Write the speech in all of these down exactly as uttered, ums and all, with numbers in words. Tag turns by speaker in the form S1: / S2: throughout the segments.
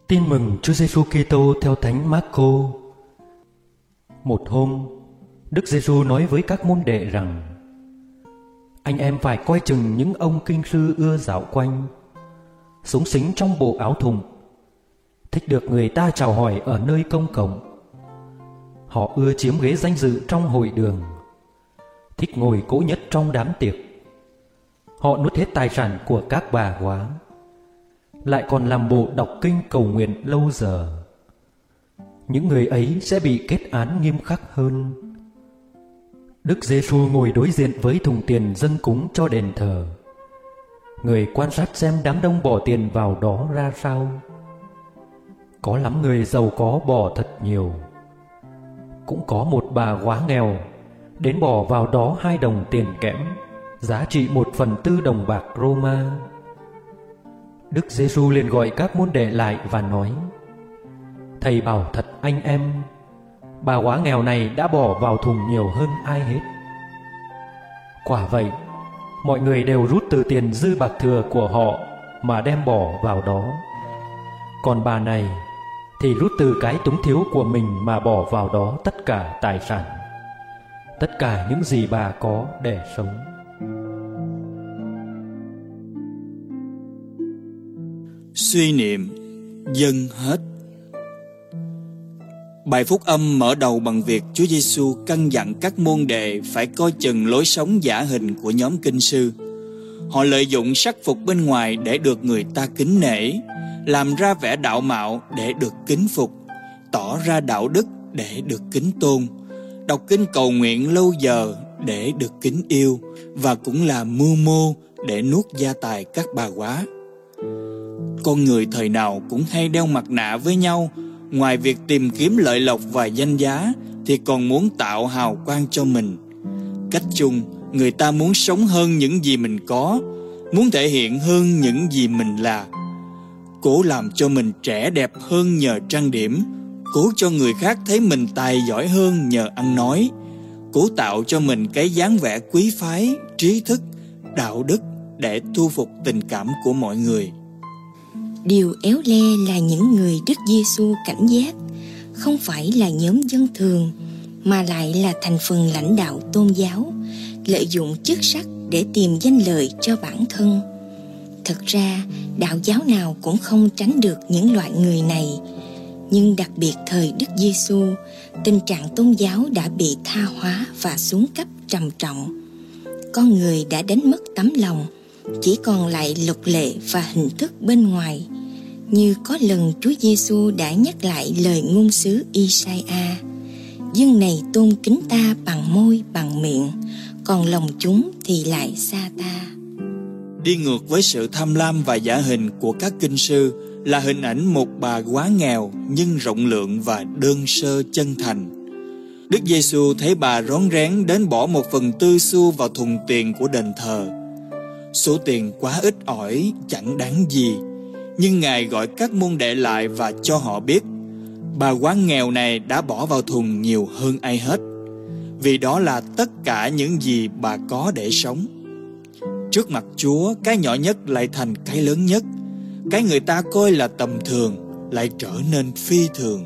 S1: Tin mừng Chúa Giêsu Kitô theo Thánh Mác-cô. Một hôm, Đức Giêsu nói với các môn đệ rằng: anh em phải coi chừng những ông kinh sư ưa dạo quanh, xúng xính trong bộ áo thụng, thích được người ta chào hỏi ở nơi công cộng. Họ ưa chiếm ghế danh dự trong hội đường, thích ngồi cỗ nhất trong đám tiệc. Họ nuốt hết tài sản của các bà góa, lại còn làm bộ đọc kinh cầu nguyện lâu giờ. Những người ấy sẽ bị kết án nghiêm khắc hơn. Đức Giêsu ngồi đối diện với thùng tiền dâng cúng cho đền thờ. Người quan sát xem đám đông bỏ tiền vào đó ra sao. Có lắm người giàu có bỏ thật nhiều. Cũng có một bà góa nghèo đến bỏ vào đó hai đồng tiền kẽm, giá trị một phần tư đồng bạc Roma. Đức Giêsu liền gọi các môn đệ lại và nói: thầy bảo thật anh em, bà góa nghèo này đã bỏ vào thùng nhiều hơn ai hết. Quả vậy, mọi người đều rút từ tiền dư bạc thừa của họ mà đem bỏ vào đó. Còn bà này thì rút từ cái túng thiếu của mình mà bỏ vào đó tất cả tài sản, tất cả những gì bà có để sống.
S2: Suy niệm dâng hết. Bài phúc âm mở đầu bằng việc Chúa Giêsu căn dặn các môn đệ phải coi chừng lối sống giả hình của nhóm kinh sư. Họ lợi dụng sắc phục bên ngoài để được người ta kính nể, làm ra vẻ đạo mạo để được kính phục, tỏ ra đạo đức để được kính tôn, đọc kinh cầu nguyện lâu giờ để được kính yêu, và cũng là mưu mô để nuốt gia tài các bà góa. Con người thời nào cũng hay đeo mặt nạ với nhau. Ngoài việc tìm kiếm lợi lộc và danh giá thì còn muốn tạo hào quang cho mình. Cách chung, người ta muốn sống hơn những gì mình có, muốn thể hiện hơn những gì mình là, cố làm cho mình trẻ đẹp hơn nhờ trang điểm, cố cho người khác thấy mình tài giỏi hơn nhờ ăn nói, cố tạo cho mình cái dáng vẻ quý phái, trí thức, đạo đức để thu phục tình cảm của mọi người.
S3: Điều éo le là những người Đức Giêsu cảnh giác không phải là nhóm dân thường, mà lại là thành phần lãnh đạo tôn giáo, lợi dụng chức sắc để tìm danh lợi cho bản thân. Thực ra, đạo giáo nào cũng không tránh được những loại người này, nhưng đặc biệt thời Đức Giêsu, tình trạng tôn giáo đã bị tha hóa và xuống cấp trầm trọng. Con người đã đánh mất tấm lòng, chỉ còn lại luật lệ và hình thức bên ngoài. Như có lần Chúa Giêsu đã nhắc lại lời ngôn sứ Isaiah: dân này tôn kính ta bằng môi bằng miệng, còn lòng chúng thì lại xa ta.
S2: Đi ngược với sự tham lam và giả hình của các kinh sư là hình ảnh một bà góa nghèo nhưng rộng lượng và đơn sơ chân thành. Đức Giêsu thấy bà rón rén đến bỏ một phần tư xu vào thùng tiền của đền thờ. Số tiền quá ít ỏi, chẳng đáng gì, nhưng Ngài gọi các môn đệ lại và cho họ biết bà góa nghèo này đã bỏ vào thùng nhiều hơn ai hết, vì đó là tất cả những gì bà có để sống. Trước mặt Chúa, cái nhỏ nhất lại thành cái lớn nhất, cái người ta coi là tầm thường lại trở nên phi thường.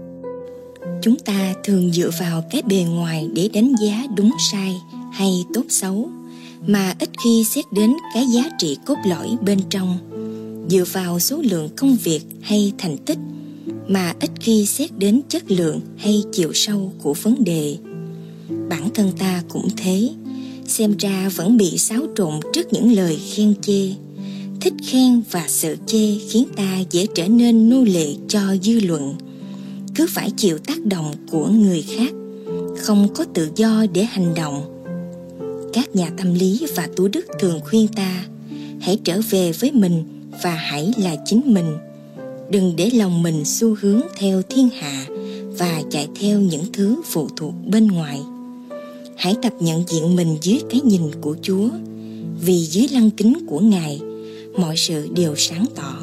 S3: Chúng ta thường dựa vào cái bề ngoài để đánh giá đúng sai hay tốt xấu, mà ít khi xét đến cái giá trị cốt lõi bên trong. Dựa vào số lượng công việc hay thành tích, mà ít khi xét đến chất lượng hay chiều sâu của vấn đề. Bản thân ta cũng thế, xem ra vẫn bị xáo trộn trước những lời khen chê. Thích khen và sợ chê khiến ta dễ trở nên nô lệ cho dư luận, cứ phải chịu tác động của người khác, không có tự do để hành động. Các nhà tâm lý và tu đức thường khuyên ta hãy trở về với mình và hãy là chính mình. Đừng để lòng mình xu hướng theo thiên hạ và chạy theo những thứ phụ thuộc bên ngoài. Hãy tập nhận diện mình dưới cái nhìn của Chúa, vì dưới lăng kính của Ngài, mọi sự đều sáng tỏ.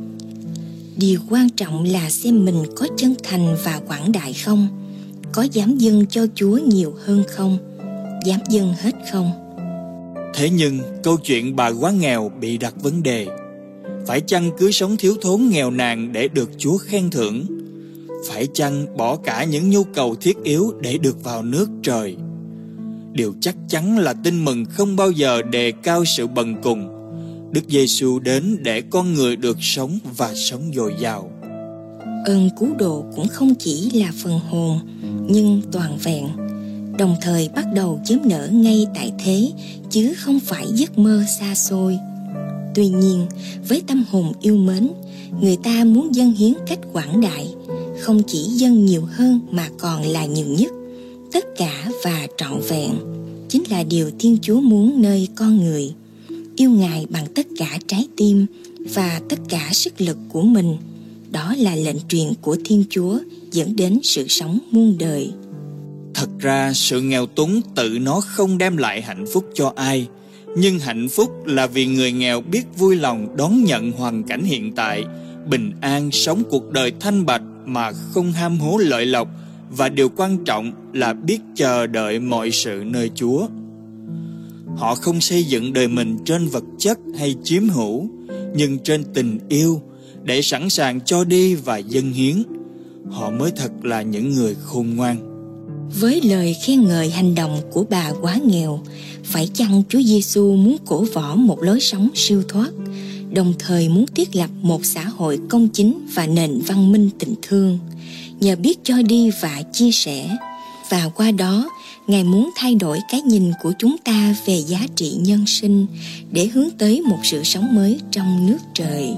S3: Điều quan trọng là xem mình có chân thành và quảng đại không, có dám dâng cho Chúa nhiều hơn không, dám dâng hết không.
S2: Thế nhưng câu chuyện bà góa nghèo bị đặt vấn đề: Phải chăng cứ sống thiếu thốn nghèo nàn để được Chúa khen thưởng? Phải chăng bỏ cả những nhu cầu thiết yếu để được vào nước trời? Điều chắc chắn là tin mừng không bao giờ đề cao sự bần cùng. Đức Giêsu đến để con người được sống và sống dồi dào.
S3: Ơn cứu độ cũng không chỉ là phần hồn, nhưng toàn vẹn, đồng thời bắt đầu chớm nở ngay tại thế, chứ không phải giấc mơ xa xôi. Tuy nhiên, với tâm hồn yêu mến, người ta muốn dâng hiến cách quảng đại, không chỉ dâng nhiều hơn mà còn là nhiều nhất, tất cả và trọn vẹn. Chính là điều Thiên Chúa muốn nơi con người. Yêu Ngài bằng tất cả trái tim và tất cả sức lực của mình. Đó là lệnh truyền của Thiên Chúa dẫn đến sự sống muôn đời.
S2: Thật ra sự nghèo túng tự nó không đem lại hạnh phúc cho ai, nhưng hạnh phúc là vì người nghèo biết vui lòng đón nhận hoàn cảnh hiện tại, bình an sống cuộc đời thanh bạch mà không ham hố lợi lộc, và điều quan trọng là biết chờ đợi mọi sự nơi Chúa. Họ không xây dựng đời mình trên vật chất hay chiếm hữu, nhưng trên tình yêu, để sẵn sàng cho đi và dâng hiến. Họ mới thật là những người khôn ngoan.
S3: Với lời khen ngợi hành động của bà quá nghèo, phải chăng Chúa Giêsu muốn cổ võ một lối sống siêu thoát, đồng thời muốn thiết lập một xã hội công chính và nền văn minh tình thương, nhờ biết cho đi và chia sẻ. Và qua đó, Ngài muốn thay đổi cái nhìn của chúng ta về giá trị nhân sinh để hướng tới một sự sống mới trong nước trời.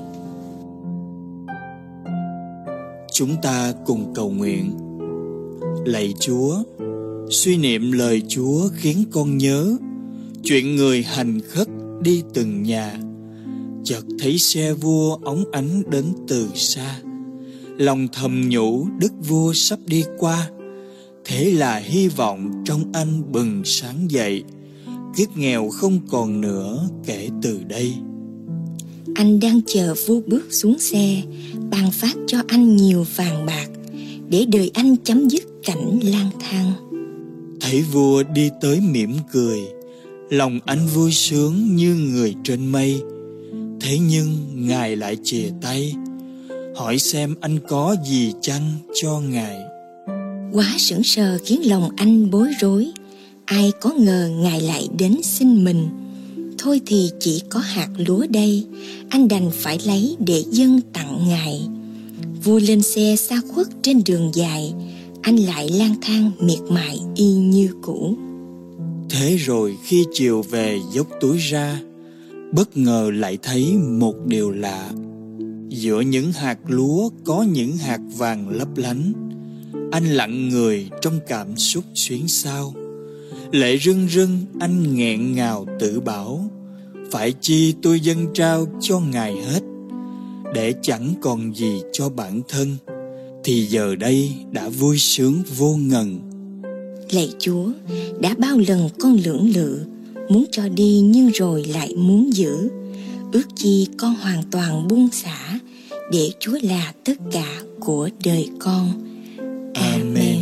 S2: Chúng ta cùng cầu nguyện. Lạy Chúa, suy niệm lời Chúa khiến con nhớ chuyện người hành khất đi từng nhà, chợt thấy xe vua óng ánh đến từ xa. Lòng thầm nhủ đức vua sắp đi qua, thế là hy vọng trong anh bừng sáng dậy, kiếp nghèo không còn nữa kể từ đây.
S3: Anh đang chờ vua bước xuống xe, ban phát cho anh nhiều vàng bạc, để đời anh chấm dứt cảnh lang thang.
S2: Thấy vua đi tới mỉm cười, lòng anh vui sướng như người trên mây. Thế nhưng Ngài lại chìa tay, hỏi xem anh có gì chăng cho Ngài.
S3: Quá sững sờ khiến lòng anh bối rối, ai có ngờ Ngài lại đến xin mình. Thôi thì chỉ có hạt lúa đây, anh đành phải lấy để dâng tặng Ngài. Vua lên xe xa khuất trên đường dài, anh lại lang thang miệt mài y như cũ.
S2: Thế rồi khi chiều về dốc túi ra, bất ngờ lại thấy một điều lạ. Giữa những hạt lúa có những hạt vàng lấp lánh. Anh lặng người trong cảm xúc xuyến xao. Lệ rưng rưng anh nghẹn ngào tự bảo, phải chi tôi dâng trao cho Ngài hết, để chẳng còn gì cho bản thân, thì giờ đây đã vui sướng vô ngần.
S3: Lạy Chúa, đã bao lần con lưỡng lự, muốn cho đi nhưng rồi lại muốn giữ. Ước chi con hoàn toàn buông xả, để Chúa là tất cả của đời con. Amen.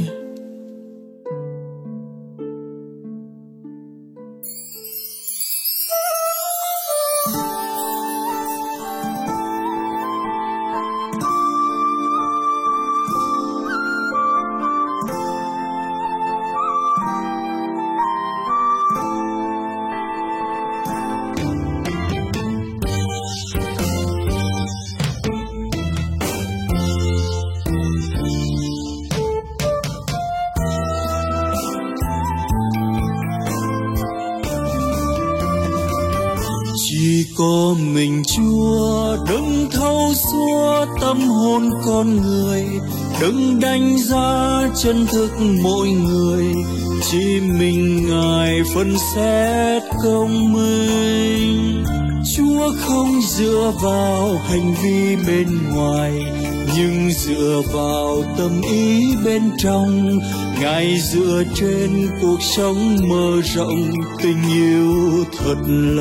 S2: Chỉ có mình Chúa đấng thấu suốt tâm hồn con người, đấng đánh giá chân thực mỗi người. Chỉ mình Ngài phân xét công minh. Chúa không dựa vào hành vi bên ngoài, nhưng dựa vào tâm ý bên trong. Ngài dựa trên cuộc sống mở rộng tình yêu thật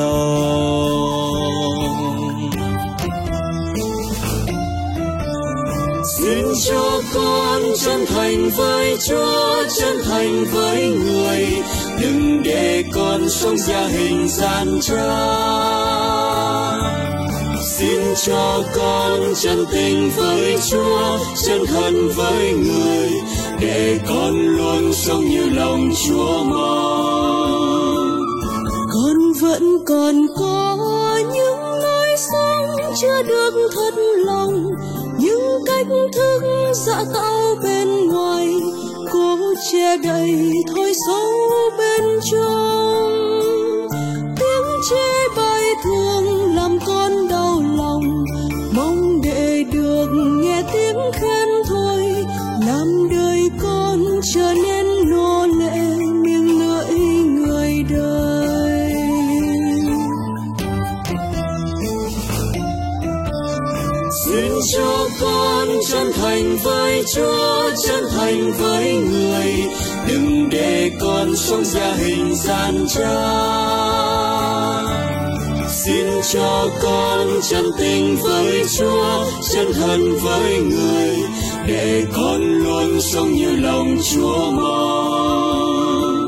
S2: lòng. Xin cho con chân thành với Chúa, chân thành với người, đừng để con sống gia hình gian trá. Xin cho con chân tình với Chúa, chân thành với người, để con luôn sống như lòng Chúa mong.
S4: Con vẫn còn có những lối sống chưa được thật lòng, những cách thức dã tạo bên ngoài, cố che đậy thói xấu bên trong. Tiếng chê bai thường làm con đau lòng, mong để được nghe tiếng khen thôi, làm đời con trở nên nô lệ miệng lưỡi người đời.
S2: Xin cho con chân thành với Chúa, chân thành với người, đừng để con sống ra hình gian trá. Xin cho con chân tình với Chúa, chân thành với người, để con luôn sống như lòng Chúa mong.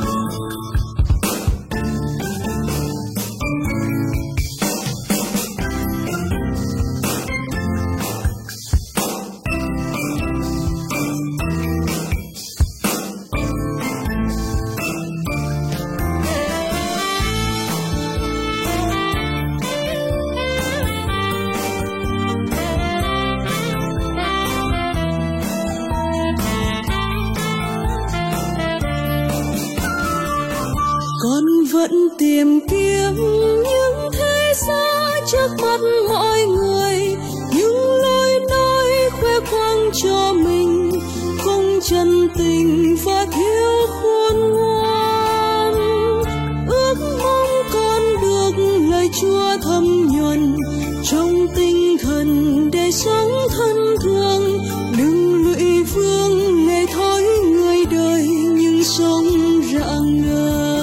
S4: Con vẫn tìm kiếm những thế giá trước mắt mọi người, những lời nói khoe khoang cho mình không chân tình và thiếu khôn ngoan. Ước mong con được lời Chúa thấm nhuần trong tinh thần để sống thân thương, đừng lụy vương lệ thói người đời nhưng sống rạng ngời.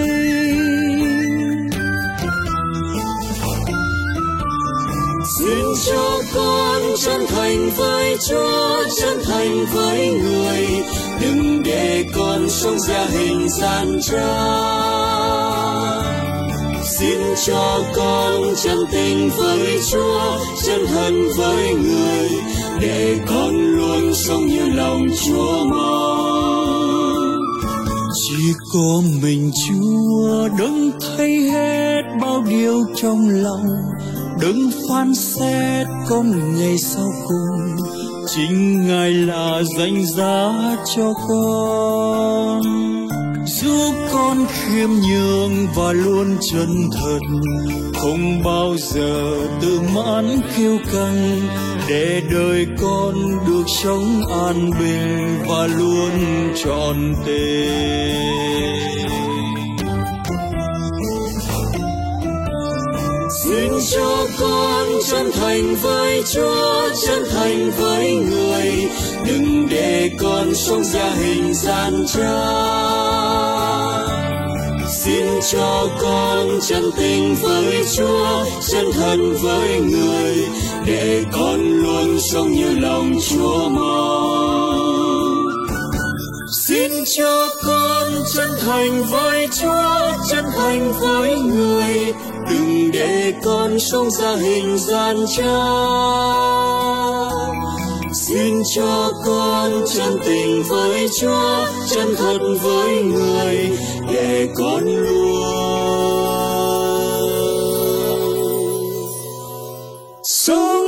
S2: Xin cho con chân thành với Chúa, chân thành với người, đừng để con sống ra hình gian trá. Xin cho con chân tình với Chúa, chân thành với người, để con luôn sống như lòng Chúa mong. Chỉ có mình Chúa đấng thấy hết bao điều trong lòng, đừng phán xét con ngày sau cùng, chính Ngài là danh giá cho con. Giúp con khiêm nhường và luôn chân thật, không bao giờ tự mãn kiêu căng, để đời con được sống an bình và luôn trọn tình. Xin cho con chân thành với Chúa, chân thành với người, đừng để con sống ra hình gian trá. Xin cho con chân tình với Chúa, chân thành với người, để con luôn sống như lòng Chúa mong. Xin cho con chân thành với Chúa, chân thành với người, đừng để con sống ra hình gian trá. Xin cho con chân tình với Chúa, chân thật với người, để con luôn sống